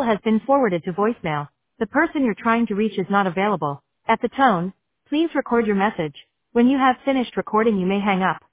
has been forwarded to voicemail. The person you're trying to reach is not available. At the tone, please record your message. When you have finished recording, you may hang up.